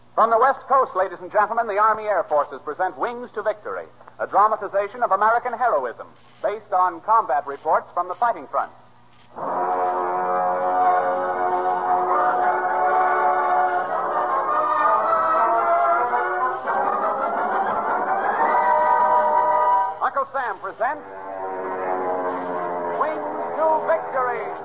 From the West Coast, ladies and gentlemen, the Army Air Forces present Wings to Victory, a dramatization of American heroism based on combat reports from the fighting front. Uncle Sam presents Wings to Victory.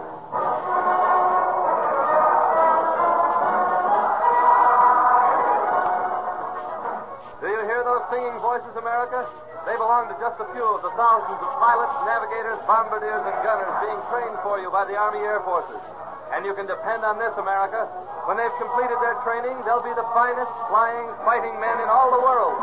Do you hear those singing voices, America? They belong to just a few of the thousands of pilots, navigators, bombardiers, and gunners being trained for you by the Army Air Forces. And you can depend on this, America. When they've completed their training, they'll be the finest flying, fighting men in all the world.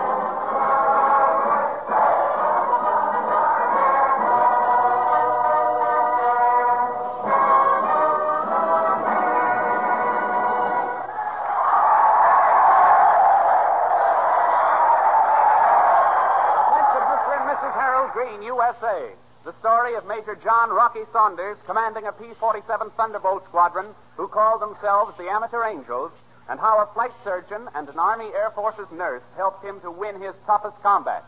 USA. The story of Major John Rocky Saunders, commanding a P-47 Thunderbolt squadron, who called themselves the Amateur Angels, and how a flight surgeon and an Army Air Forces nurse helped him to win his toughest combat.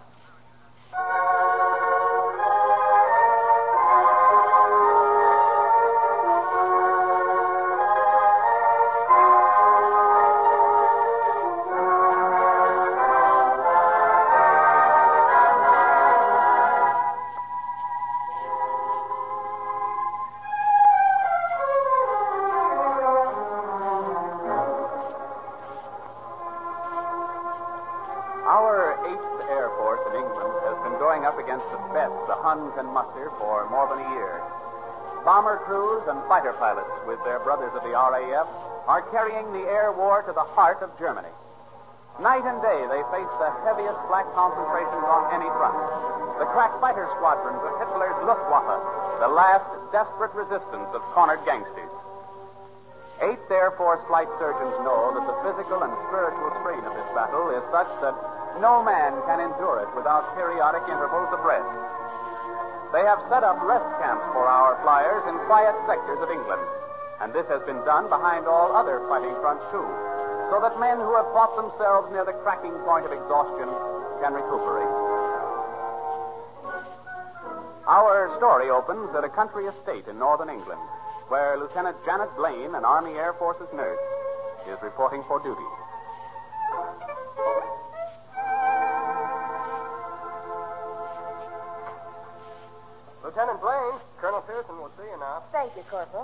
Can muster for more than a year. Bomber crews and fighter pilots, with their brothers of the RAF, are carrying the air war to the heart of Germany. Night and day, they face the heaviest black concentrations on any front. The crack fighter squadrons of Hitler's Luftwaffe, the last desperate resistance of cornered gangsters. 8th Air Force flight surgeons know that the physical and spiritual strain of this battle is such that no man can endure it without periodic intervals of rest. They have set up rest camps for our flyers in quiet sectors of England, and this has been done behind all other fighting fronts, too, so that men who have fought themselves near the cracking point of exhaustion can recuperate. Our story opens at a country estate in northern England, where Lieutenant Janet Blaine, an Army Air Forces nurse, is reporting for duty. Lieutenant Blaine, Colonel Pearson will see you now. Thank you, Corporal.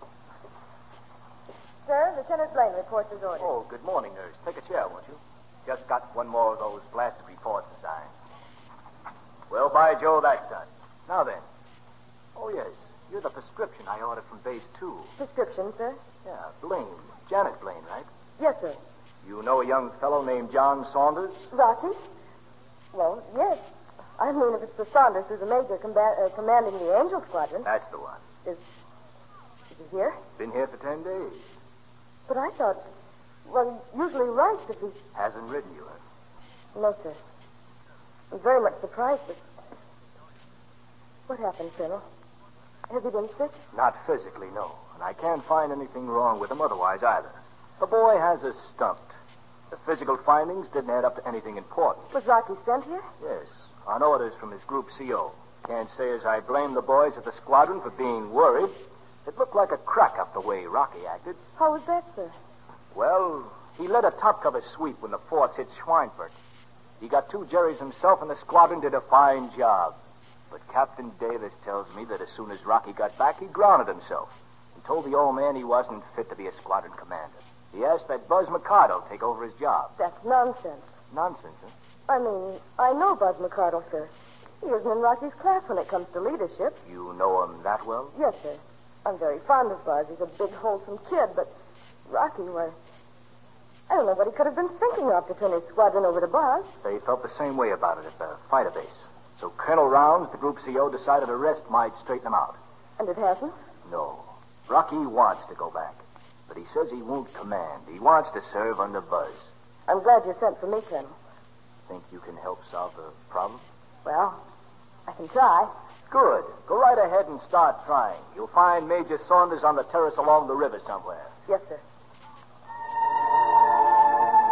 Sir, Lieutenant Blaine reports his orders. Oh, good morning, nurse. Take a chair, won't you? Just got one more of those blasted reports to sign. Well, by Joe, that's done. Now then. Oh, yes. You're the prescription I ordered from Base 2. Prescription, sir? Yeah, Blaine. Janet Blaine, right? Yes, sir. You know a young fellow named John Saunders? Rocky? Well, yes. I mean, if it's the Saunders who's the major commanding the Angel Squadron. That's the one. Is he here? Been here for 10 days. But I thought, well, he usually writes if he... Hasn't written you, huh? No, sir. I'm very much surprised, but... What happened, Colonel? Has he been sick? Not physically, no. And I can't find anything wrong with him otherwise either. The boy has us stumped. The physical findings didn't add up to anything important. Was Rocky sent here? Yes. On orders from his group CO. Can't say as I blame the boys at the squadron for being worried. It looked like a crack up the way Rocky acted. How was that, sir? Well, he led a top-cover sweep when the force hit Schweinfurt. He got 2 Jerrys himself, and the squadron did a fine job. But Captain Davis tells me that as soon as Rocky got back, he grounded himself. He told the old man he wasn't fit to be a squadron commander. He asked that Buzz McCardle take over his job. That's nonsense. Nonsense, huh? I mean, I know Buzz McCardle, sir. He isn't in Rocky's class when it comes to leadership. You know him that well? Yes, sir. I'm very fond of Buzz. He's a big, wholesome kid, but Rocky, well, I don't know what he could have been thinking of to turn his squadron over to Buzz. They felt the same way about it at the fighter base. So Colonel Rounds, the Group CO, decided a rest might straighten him out. And it hasn't? No. Rocky wants to go back. But he says he won't command. He wants to serve under Buzz. I'm glad you sent for me, Colonel. Think you can help solve the problem? Well, I can try. Good. Go right ahead and start trying. You'll find Major Saunders on the terrace along the river somewhere. Yes, sir.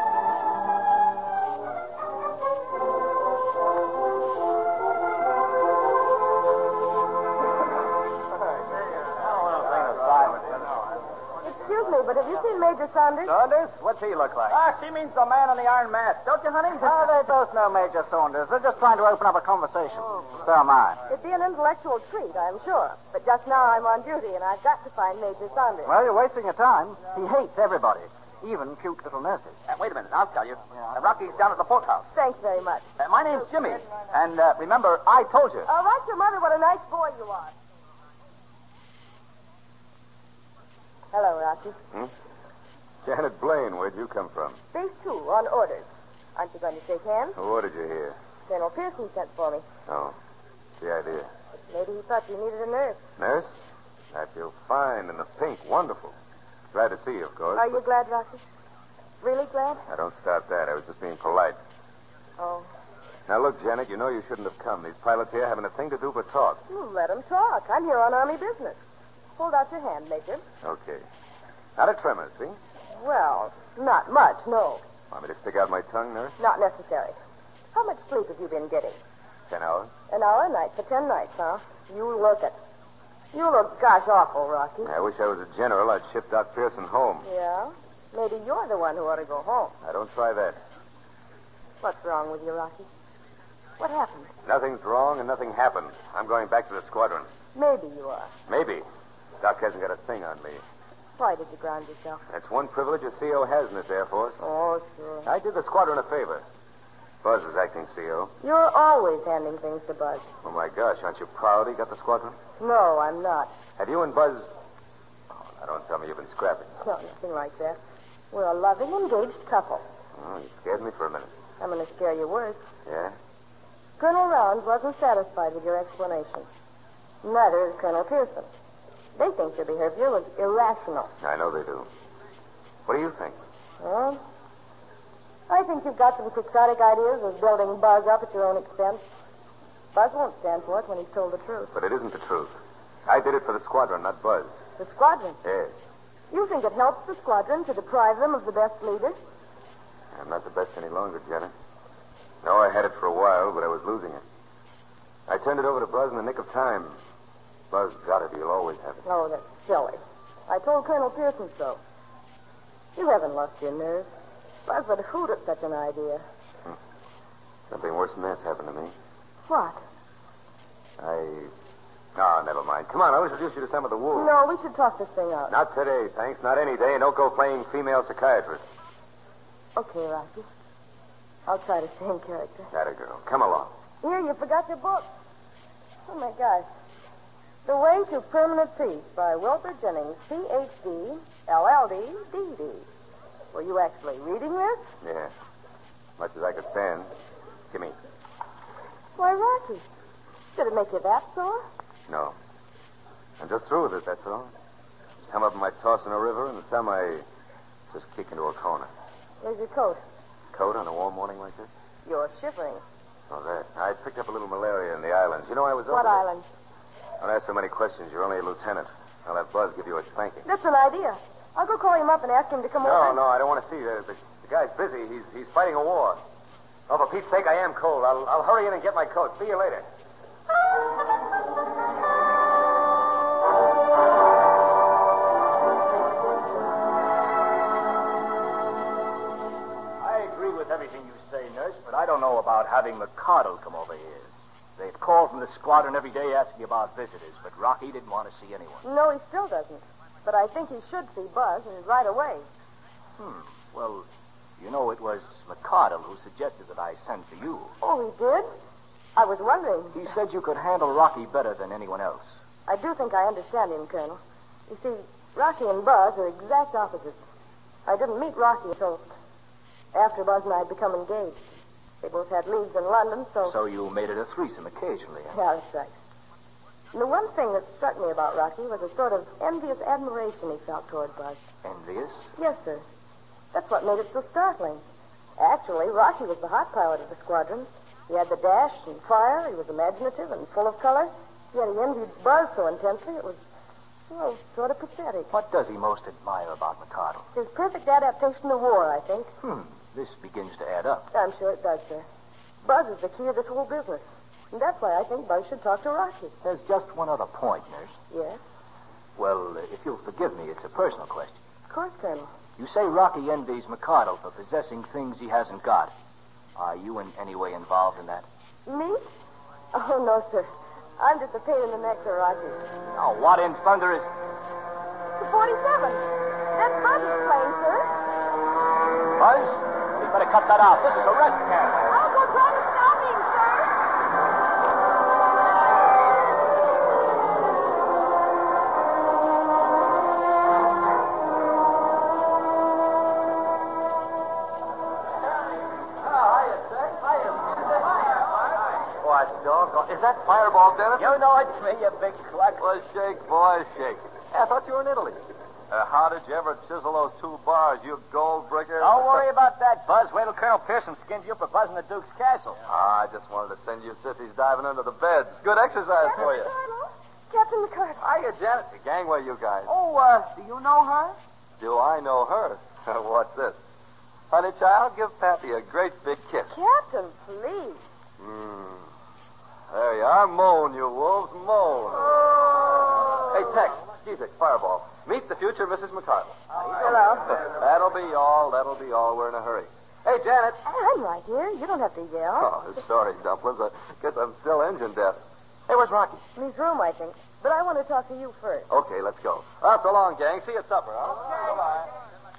Major Saunders? Saunders? What's he look like? She means the man in the iron mask. Don't you, honey? Oh, they both know Major Saunders. They're just trying to open up a conversation. So am I. It'd be an intellectual treat, I'm sure. But just now I'm on duty, and I've got to find Major Saunders. Well, you're wasting your time. He hates everybody, even cute little nurses. Wait a minute. I'll tell you. Rocky's down at the boathouse. Thanks very much. My name's Jimmy. And remember, I told you. Write your mother what a nice boy you are. Hello, Rocky. Janet Blaine, where'd you come from? Base 2, on orders. Aren't you going to shake hands? Who ordered you here? Colonel Pearson sent for me. Oh, the idea. Maybe he thought you needed a nurse. Nurse? I feel fine in the pink. Wonderful. Glad to see you, of course. Are you glad, Rocky? Really glad? Now, don't start that. I was just being polite. Oh. Now, look, Janet, you know you shouldn't have come. These pilots here haven't a thing to do but talk. Let him talk. I'm here on Army business. Hold out your hand, Major. Okay. Not a tremor, see? Well, not much, no. Want me to stick out my tongue, nurse? Not necessary. How much sleep have you been getting? 10 hours. An hour a night for 10 nights, huh? You look it. You look gosh awful, Rocky. I wish I was a general. I'd ship Doc Pearson home. Yeah? Maybe you're the one who ought to go home. Now, don't try that. What's wrong with you, Rocky? What happened? Nothing's wrong and nothing happened. I'm going back to the squadron. Maybe you are. Maybe. Doc hasn't got a thing on me. Why did you ground yourself? That's one privilege a CO has in this Air Force. Oh, sure. I did the squadron a favor. Buzz is acting CO. You're always handing things to Buzz. Oh, my gosh, aren't you proud he got the squadron? No, I'm not. Have you and Buzz... Oh, now don't tell me you've been scrapping. No, nothing like that. We're a loving, engaged couple. Oh, you scared me for a minute. I'm going to scare you worse. Yeah? Colonel Rounds wasn't satisfied with your explanation. Neither is Colonel Pearson. They think your behavior was irrational. I know they do. What do you think? Well, I think you've got some quixotic ideas of building Buzz up at your own expense. Buzz won't stand for it when he's told the truth. But it isn't the truth. I did it for the squadron, not Buzz. The squadron? Yes. You think it helps the squadron to deprive them of the best leader? I'm not the best any longer, Janet. No, I had it for a while, but I was losing it. I turned it over to Buzz in the nick of time. Buzz got it. He'll always have it. Oh, that's silly. I told Colonel Pearson so. You haven't lost your nerve. Buzz would hoot at such an idea. Something worse than that's happened to me. What? No, never mind. Come on, I'll introduce you to some of the wolves. No, we should talk this thing out. Not today, thanks. Not any day. And don't go playing female psychiatrist. Okay, Rocky. I'll try to stay in character. That a girl. Come along. Here, you forgot your book. Oh, my gosh. The Way to Permanent Peace by Wilbur Jennings, Ph.D., LL.D., D.D. Were you actually reading this? Yeah. Much as I could stand. Give me. Why, Rocky, did it make you that sore? No. I'm just through with it, that's all. Some of them I toss in a river, and some I just kick into a corner. Where's your coat? Coat on a warm morning like this? You're shivering. Oh, that. I picked up a little malaria in the islands. You know, I was What over there. island? Don't ask so many questions. You're only a lieutenant. I'll have Buzz give you a spanking. That's an idea. I'll go call him up and ask him to come over. No, I don't want to see you. The guy's busy. He's fighting a war. Oh, for Pete's sake, I am cold. I'll hurry in and get my coat. See you later. I agree with everything you say, nurse, but I don't know about having McCardle come over here. They've called from the squadron every day asking about visitors, but Rocky didn't want to see anyone. No, he still doesn't. But I think he should see Buzz, and right away. Well, you know, it was McCardle who suggested that I send for you. Oh, he did? I was wondering. He said you could handle Rocky better than anyone else. I do think I understand him, Colonel. You see, Rocky and Buzz are exact opposites. I didn't meet Rocky until after Buzz and I had become engaged. They both had leads in London, so... So you made it a threesome occasionally, huh? Yeah, that's right. And the one thing that struck me about Rocky was a sort of envious admiration he felt toward Buzz. Envious? Yes, sir. That's what made it so startling. Actually, Rocky was the hot pilot of the squadron. He had the dash and fire. He was imaginative and full of color. Yet he envied Buzz so intensely it was, well, sort of pathetic. What does he most admire about McCardle? His perfect adaptation to war, I think. This begins to add up. I'm sure it does, sir. Buzz is the key of this whole business. And that's why I think Buzz should talk to Rocky. There's just one other point, nurse. Yes? Well, if you'll forgive me, it's a personal question. Of course, Colonel. You say Rocky envies McCardle for possessing things he hasn't got. Are you in any way involved in that? Me? Oh, no, sir. I'm just a pain in the neck for Rocky. Oh, what in thunder is... The 47. That's Buzz's plane, sir. Buzz? We better cut that out. This is a rest camp. I'll go try to stop him, sir. Is that Fireball, Dennis? You know it's me, you big cluck. Well, shake, boy, shake. Hey, I thought you were in Italy. How did you ever chisel those 2 bars, you gold breaker? Don't worry about that, Buzz. Wait till Colonel Pearson skins you for buzzing the Duke's castle. I just wanted to send you sissies diving under the beds. Good exercise for you. Captain McCardle. Hiya, Janet. The gangway, you guys. Oh, do you know her? Do I know her? What's this? Honey, child, give Pappy a great big kiss. Captain, please. There you are. Moan, you wolves, moan. Hey, Tex, Skeezick, Fireball. Meet the future Mrs. McCardle. Hello. That'll be all. We're in a hurry. Hey, Janet. I'm right here. You don't have to yell. Oh, sorry, Dumplings. I guess I'm still engine deaf. Hey, where's Rocky? In his room, I think. But I want to talk to you first. Okay, let's go. So long, gang. See you at supper, huh? Okay. Bye-bye.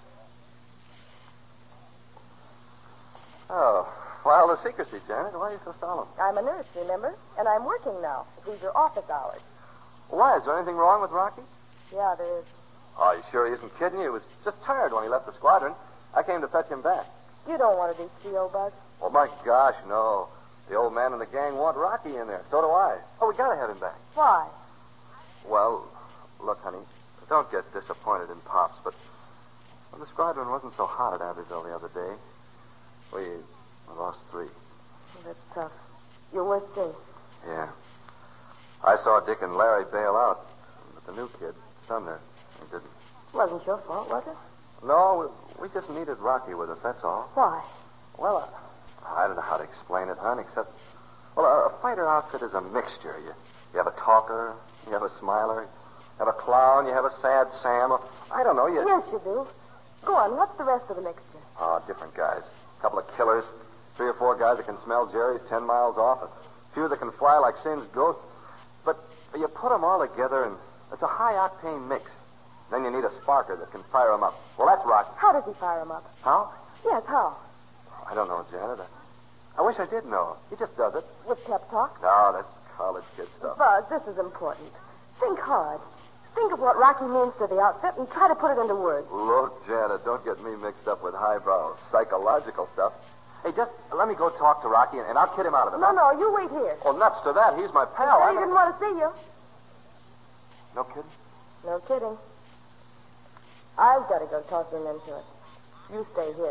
Oh, well, the secrecy, Janet. Why are you so solemn? I'm a nurse, remember? And I'm working now. These are office hours. Why? Is there anything wrong with Rocky? Yeah, there is. Oh, you sure he isn't kidding you? He was just tired when he left the squadron. I came to fetch him back. You don't want to be CO, Buzz. Oh, my gosh, no. The old man and the gang want Rocky in there. So do I. Oh, we gotta have him back. Why? Well, look, honey, don't get disappointed in Pops, but the squadron wasn't so hot at Abbeville the other day. We lost 3. That's tough. Your worst day. Yeah. I saw Dick and Larry bail out, but the new kid, Sumner, he didn't. Wasn't your fault, was it? No, we just needed Rocky with us, that's all. Why? Well, I don't know how to explain it, hon, except, well, a fighter outfit is a mixture. You have a talker, you have a smiler, you have a clown, you have a sad Sam. I don't know, Yes, you do. Go on, what's the rest of the mixture? Oh, different guys. A couple of killers, 3 or 4 guys that can smell Jerry's 10 miles off, a few that can fly like Sin's ghost. But you put them all together, and it's a high-octane mix. Then you need a sparker that can fire them up. Well, that's Rocky. How does he fire him up? How? Yes, how? I don't know, Janet. I wish I did know. He just does it. With pep talk? No, that's college kid stuff. Buzz, this is important. Think hard. Think of what Rocky means to the outfit and try to put it into words. Look, Janet, don't get me mixed up with highbrow psychological stuff. Hey, just let me go talk to Rocky, and I'll kid him out of it. No, you wait here. Oh, nuts to that. He's my He pal. said he didn't want to see you. No kidding? No kidding. I've got to go talk him into it. You stay here.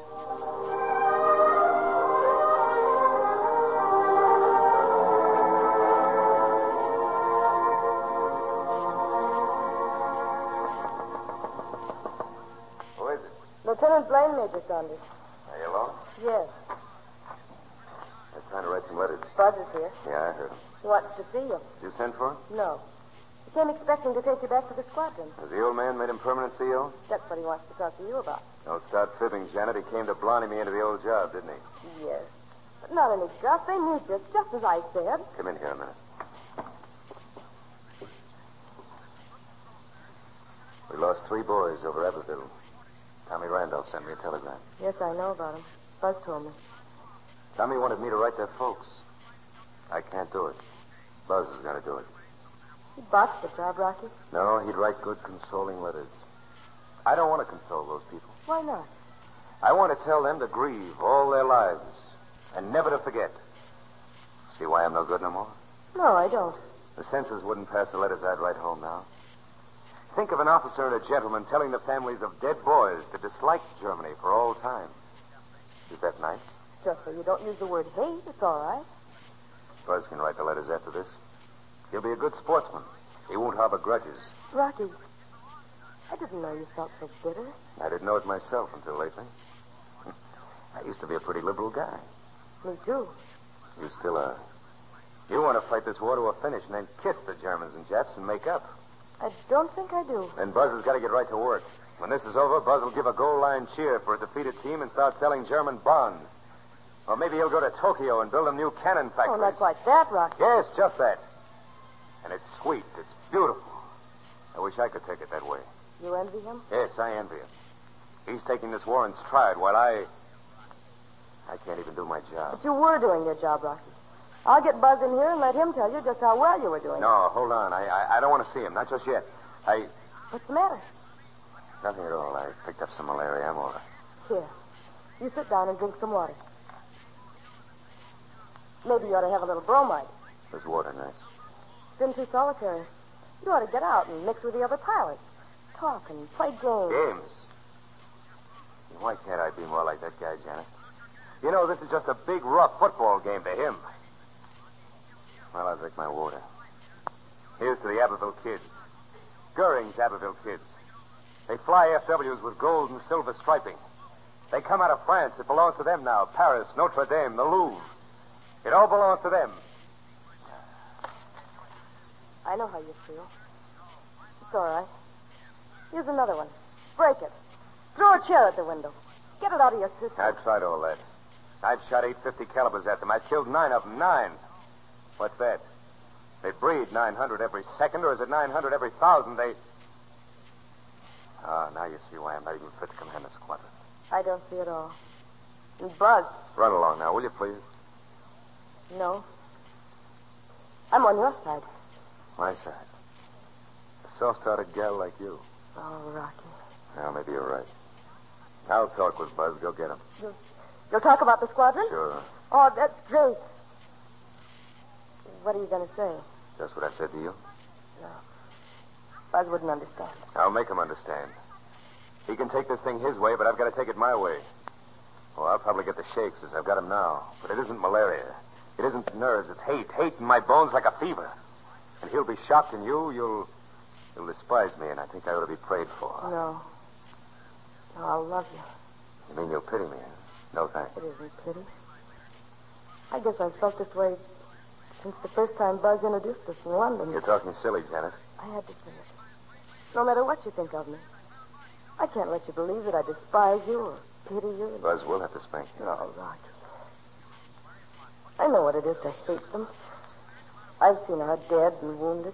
Who is it? Lieutenant Blaine, Major Saunders. Are you alone? Yes. I'm trying to write some letters. Buzz is here. Yeah, I heard him. He wants to see you. Did you send for him? No. He came expecting to take you back to the squadron. Has the old man made him permanent CO? That's what he wants to talk to you about. Don't start fibbing, Janet. He came to blinding me into the old job, didn't he? Yes. But not any guff. They need you, just as I said. Come in here a minute. We lost 3 boys over Abbeville. Tommy Randolph sent me a telegram. Yes, I know about him. Buzz told me. Tommy wanted me to write their folks. I can't do it. Buzz is going to do it. He botched the job, Rocky. No, he'd write good, consoling letters. I don't want to console those people. Why not? I want to tell them to grieve all their lives and never to forget. See why I'm no good no more? No, I don't. The censors wouldn't pass the letters I'd write home now. Think of an officer and a gentleman telling the families of dead boys to dislike Germany for all time. Is that nice? Just so you don't use the word hate, it's all right. Buzz can write the letters after this. He'll be a good sportsman. He won't harbor grudges. Rocky, I didn't know you felt so bitter. I didn't know it myself until lately. I used to be a pretty liberal guy. Me too. You still are. You want to fight this war to a finish and then kiss the Germans and Japs and make up. I don't think I do. Then Buzz has got to get right to work. When this is over, Buzz will give a goal line cheer for a defeated team and start selling German bonds. Or maybe he'll go to Tokyo and build them new cannon factories. Oh, not like that, Rocky. Yes, just that. And it's sweet. It's beautiful. I wish I could take it that way. You envy him? Yes, I envy him. He's taking this war in stride while I can't even do my job. But you were doing your job, Rocky. I'll get Buzz in here and let him tell you just how well you were doing. No, hold on. I don't want to see him. Not just yet. What's the matter? Nothing at all. I picked up some malaria. I'm all right. Here. You sit down and drink some water. Maybe you ought to have a little bromide. This water nice. It's been too solitary. You ought to get out and mix with the other pilots. Talk and play games. Games? Why can't I be more like that guy, Janet? You know, this is just a big, rough football game to him. Well, I'll drink my water. Here's to the Abbeville kids. Goering's Abbeville kids. They fly FWs with gold and silver striping. They come out of France. It belongs to them now. Paris, Notre Dame, the Louvre. It all belongs to them. I know how you feel. It's all right. Here's another one. Break it. Throw a chair at the window. Get it out of your system. I've tried all that. I've shot 850 calibers at them. I've killed 9 of them. 9. What's that? They breed 900 every second, or is it 900 every 1,000? Now you see why I'm not even fit to command the squadron. I don't see it all. And Buzz. Run along now, will you, please? No. I'm on your side. My side. A soft-hearted gal like you. Oh, Rocky. Well, maybe you're right. I'll talk with Buzz. Go get him. You'll talk about the squadron? Sure. Oh, that's great. What are you going to say? Just what I said to you? No. Buzz wouldn't understand. I'll make him understand. He can take this thing his way, but I've got to take it my way. Well, I'll probably get the shakes as I've got him now. But it isn't malaria. It isn't nerves. It's hate. Hate in my bones like a fever. And he'll be shocked, and you'll despise me, and I think I ought to be prayed for. No. No, I'll love you. You mean you'll pity me? No thanks. It isn't pity. I guess I've felt this way since the first time Buzz introduced us in London. You're talking silly, Janet. I had to say it. No matter what you think of me, I can't let you believe that I despise you or pity you. Buzz will have to spank you. No, Rocky. I know what it is to hate them. I've seen her dead and wounded.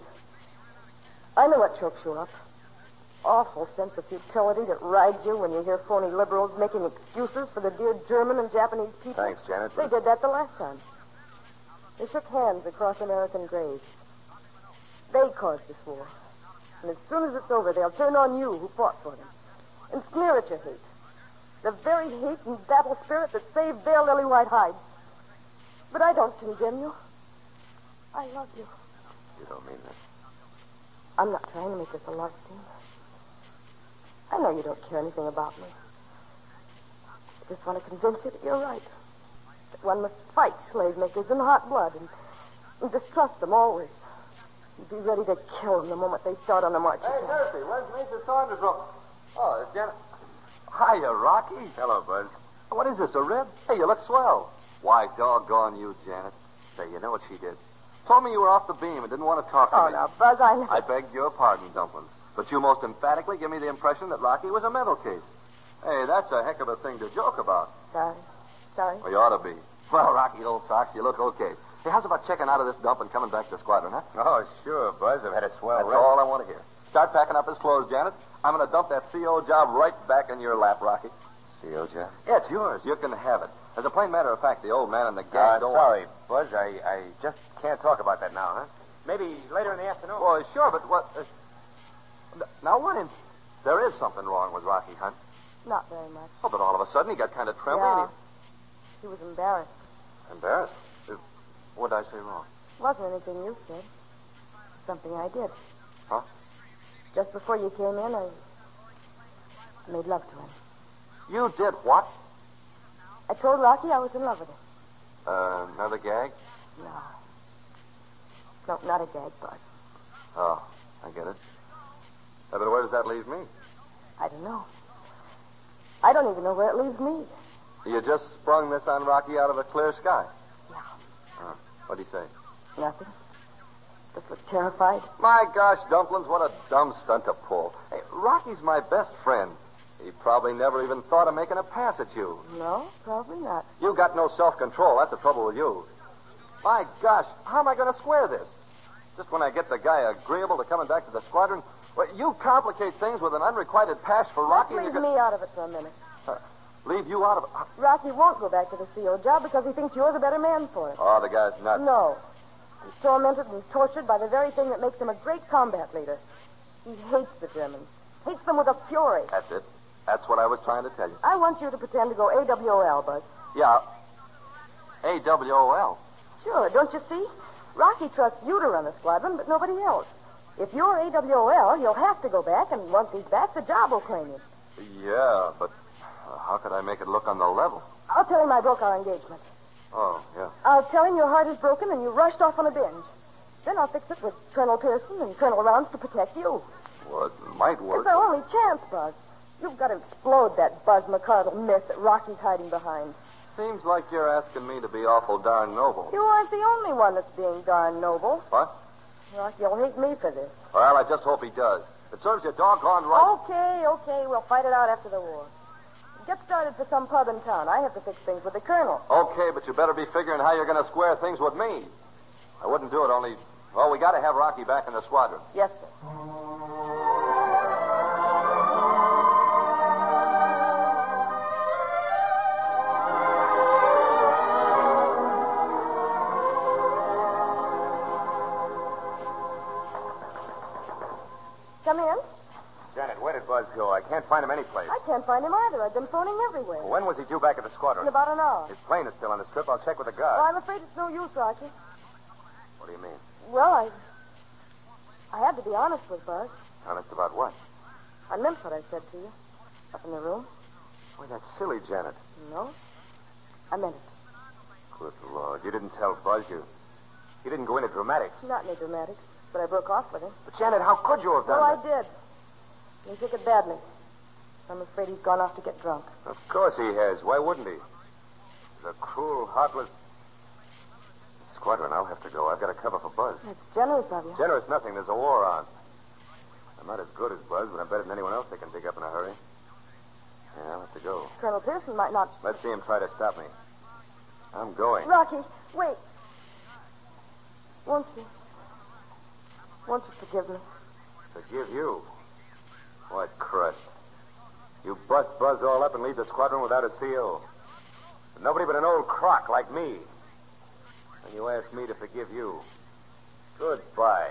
I know what chokes you up. Awful sense of futility that rides you when you hear phony liberals making excuses for the dear German and Japanese people. Thanks, Janet. They did that the last time. They shook hands across American graves. They caused this war. And as soon as it's over, they'll turn on you who fought for them and sneer at your hate. The very hate and battle spirit that saved their lily white hides. But I don't condemn you. I love you. You don't mean that. I'm not trying to make this a love scene. I know you don't care anything about me. I just want to convince you that you're right. That one must fight slave makers in hot blood and distrust them always. And be ready to kill them the moment they start on the march. Hey, Murphy, where's Major Saunders? Oh, it's Janet. Hiya, Rocky. Hello, Buzz. What is this, a rib? Hey, you look swell. Why, doggone you, Janet. Say, you know what she did? Told me you were off the beam and didn't want to talk to Oh, me. now, Buzz, I know. I beg your pardon, Dumplin'. But you most emphatically give me the impression that Rocky was a mental case. Hey, that's a heck of a thing to joke about. Sorry. Sorry. Well, you ought to be. Well, Rocky, old socks, you look okay. Hey, how's about checking out of this dump and coming back to the squadron, huh? Oh, sure, Buzz. I've had a swell That's rest. all I want to hear. Start packing up his clothes, Janet. I'm going to dump that CO job right back in your lap, Rocky. CO job? Yeah, it's yours. You can have it. As a plain matter of fact, the old man and the gang don't... Sorry, Buzz. I just can't talk about that now, huh? Maybe later in the afternoon. Well, sure, but what... Now, what in... There is something wrong with Rocky, Hunt. Not very much. Oh, but all of a sudden he got kind of trembly Yeah. and He was embarrassed. Embarrassed? What did I say wrong? It wasn't anything you said. Something I did. Huh? Just before you came in, I made love to him. You did what? I told Rocky I was in love with him. Another gag? No. No, not a gag, Buzz. Oh, I get it. But where does that leave me? I don't know. I don't even know where it leaves me. You just sprung this on Rocky out of a clear sky. Yeah. What'd he say? Nothing. Just look terrified. My gosh, Dumplings, what a dumb stunt to pull. Hey, Rocky's my best friend. He probably never even thought of making a pass at you. No, probably not. You got no self-control. That's the trouble with you. My gosh, how am I going to square this? Just when I get the guy agreeable to coming back to the squadron, well, you complicate things with an unrequited pass for Rocky. Leave me out of it for a minute. Leave you out of it? Rocky won't go back to the CO job because he thinks you're the better man for it. Oh, the guy's nuts. No. He's tormented and tortured by the very thing that makes him a great combat leader. He hates the Germans. Hates them with a fury. That's it. That's what I was trying to tell you. I want you to pretend to go AWOL, Buzz. Yeah. AWOL. Sure, don't you see? Rocky trusts you to run the squadron, but nobody else. If you're AWOL, you'll have to go back, and once he's back, the job will claim you. Yeah, but how could I make it look on the level? I'll tell him I broke our engagement. Oh, yeah. I'll tell him your heart is broken and you rushed off on a binge. Then I'll fix it with Colonel Pearson and Colonel Rounds to protect you. Well, it might work. It's our only chance, Buzz. You've got to explode that Buzz McCardle myth that Rocky's hiding behind. Seems like you're asking me to be awful darn noble. You aren't the only one that's being darn noble. What? Rocky'll hate me for this. Well, I just hope he does. It serves you doggone right. Okay. We'll fight it out after the war. Get started for some pub in town. I have to fix things with the colonel. Okay, but you better be figuring how you're going to square things with me. I wouldn't do it only... Well, we got to have Rocky back in the squadron. Yes, sir. Come in. Janet, where did Buzz go? I can't find him anyplace. I can't find him either. I've been phoning everywhere. When was he due back at the In squadron? about an hour. His plane is still on the strip. I'll check with the guard. Well, I'm afraid it's no use, Rocky. What do you mean? Well, I had to be honest with Buzz. Honest about what? I meant what I said to you. Up in the room. Why, that's silly, Janet. No. I meant it. Good Lord. You didn't tell Buzz. You didn't go into dramatics. Not any dramatics, but I broke off with him. But, Janet, how could you have done Well, that? I did. He took it badly. I'm afraid he's gone off to get drunk. Of course he has. Why wouldn't he? He's a cruel, heartless... Squadron, I'll have to go. I've got to cover for Buzz. That's generous of you. Generous nothing. There's a war on. I'm not as good as Buzz, but I'm better than anyone else they can dig up in a hurry. Yeah, I'll have to go. Colonel Pearson might not... Let's see him try to stop me. I'm going. Rocky, wait. Won't you forgive me? Forgive you? What crust? You bust Buzz all up and leave the squadron without a CO. Nobody but an old crock like me. And you ask me to forgive you. Goodbye.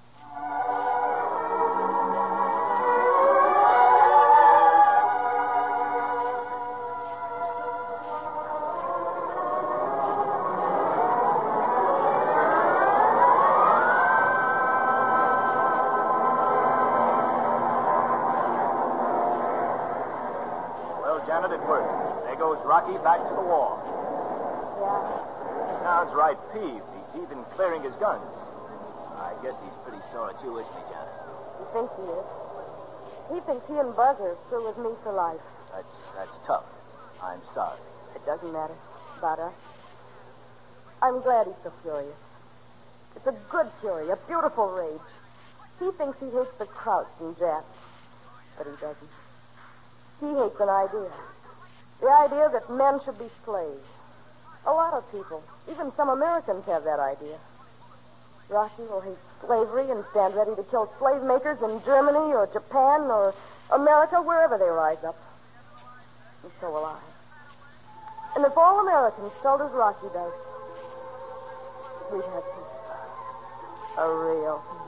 Janet, it worked. There goes Rocky back to the war. Yeah. Sounds right peeved. He's even clearing his guns. I guess he's pretty sore at you, isn't he, Janet? He thinks he is. He thinks he and Buzz are through with me for life. That's tough. I'm sorry. It doesn't matter about us. I'm glad he's so furious. It's a good fury, a beautiful rage. He thinks he hates the Krauts and Japs, but he doesn't. He hates an idea. The idea that men should be slaves. A lot of people, even some Americans, have that idea. Rocky will hate slavery and stand ready to kill slave makers in Germany or Japan or America, wherever they rise up. And so will I. And if all Americans felt as Rocky does, we'd have peace. A real peace.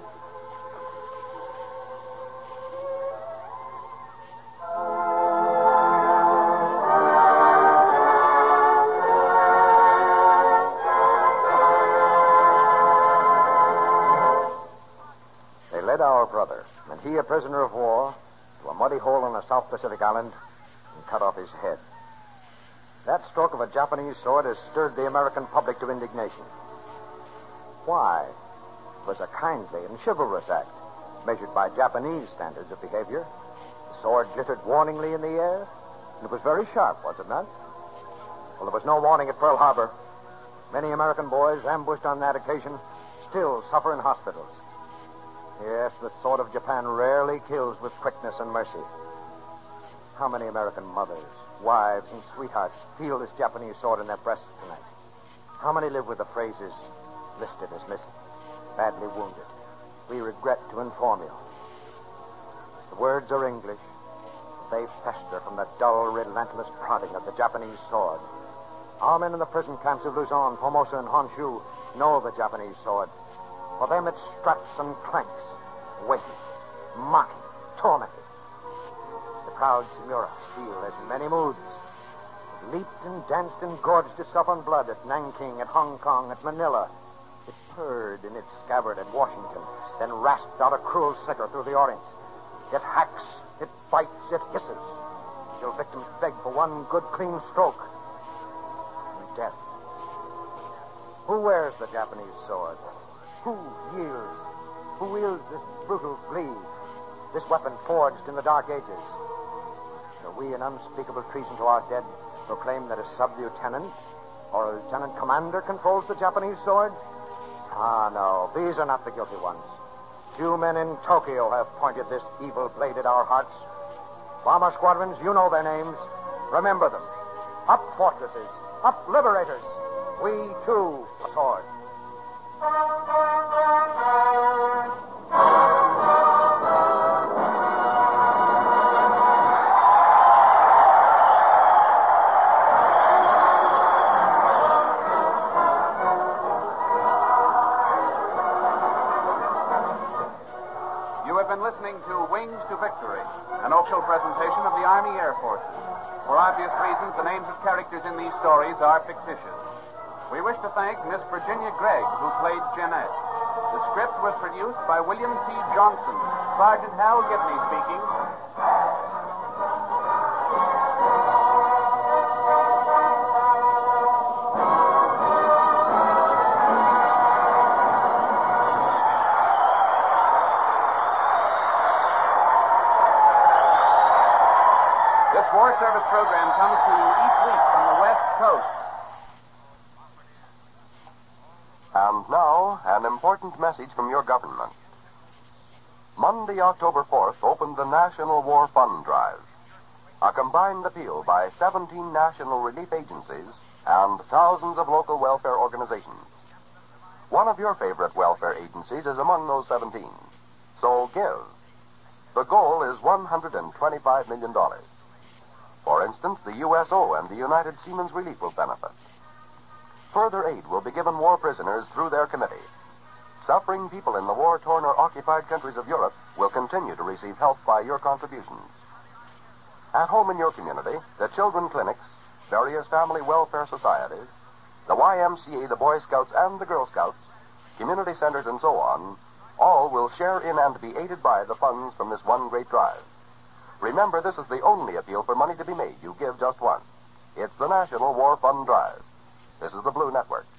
Our brother, and he a prisoner of war, to a muddy hole on a South Pacific island and cut off his head. That stroke of a Japanese sword has stirred the American public to indignation. Why? It was a kindly and chivalrous act, measured by Japanese standards of behavior. The sword glittered warningly in the air, and it was very sharp, was it not? Well, there was no warning at Pearl Harbor. Many American boys ambushed on that occasion still suffer in hospitals. Yes, the sword of Japan rarely kills with quickness and mercy. How many American mothers, wives, and sweethearts feel this Japanese sword in their breasts tonight? How many live with the phrases listed as missing, badly wounded? We regret to inform you. The words are English. They fester from the dull, relentless prodding of the Japanese sword. Our men in the prison camps of Luzon, Formosa, and Honshu know the Japanese sword. For them it struts and clanks, waiting, mocking, tormenting. The proud Samuras feel as many moods. It leaped and danced and gorged itself on blood at Nanking, at Hong Kong, at Manila. It purred in its scabbard at Washington, then rasped out a cruel snicker through the Orient. It hacks, it bites, it hisses, till victims beg for one good, clean stroke. And death. Who wears the Japanese sword? Who yields? Who wields this brutal blade? This weapon forged in the Dark Ages? Shall we, in unspeakable treason to our dead, proclaim that a sub-lieutenant or a lieutenant commander controls the Japanese sword? Ah, no, these are not the guilty ones. Few men in Tokyo have pointed this evil blade at our hearts. Bomber squadrons, you know their names. Remember them. Up fortresses, up liberators. We, too, a sword. Listening to Wings to Victory, an official presentation of the Army Air Forces. For obvious reasons, the names of characters in these stories are fictitious. We wish to thank Miss Virginia Gregg, who played Jeanette. The script was produced by William T. Johnson. Sergeant Hal Gibney speaking. War Service program comes to you each week from the West Coast. And now, an important message from your government. Monday, October 4th, opened the National War Fund Drive, a combined appeal by 17 national relief agencies and thousands of local welfare organizations. One of your favorite welfare agencies is among those 17. So give. The goal is $125 million. For instance, the USO and the United Seamen's Relief will benefit. Further aid will be given war prisoners through their committee. Suffering people in the war-torn or occupied countries of Europe will continue to receive help by your contributions. At home in your community, the children clinics, various family welfare societies, the YMCA, the Boy Scouts, and the Girl Scouts, community centers, and so on, all will share in and be aided by the funds from this one great drive. Remember, this is the only appeal for money to be made. You give just once. It's the National War Fund Drive. This is the Blue Network.